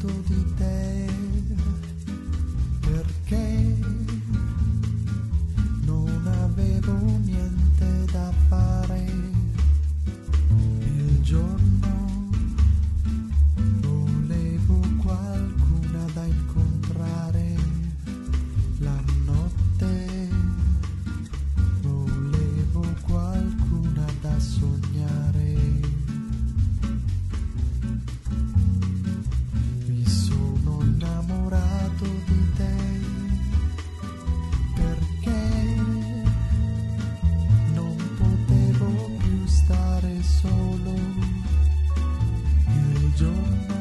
innamorato di te, perché non avevo niente da fare il giorno, volevo qualcuna da incontrare la notte, volevo qualcuna da sognare. Mi sono innamorato di te, perché non potevo più stare solo il giorno,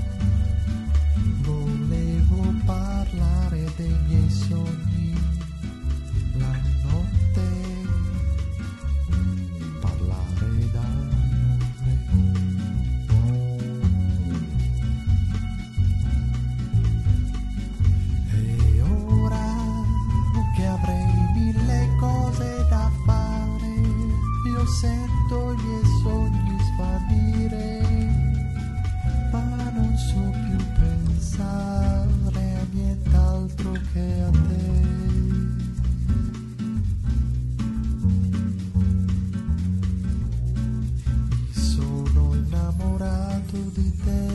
volevo parlare dei miei sogni la notte, parlare d'amore. E ora che avrei mille cose da fare, io sento i miei sogni svanire, ma non so più pensare a nient'altro che a te. Mi sono innamorato di te,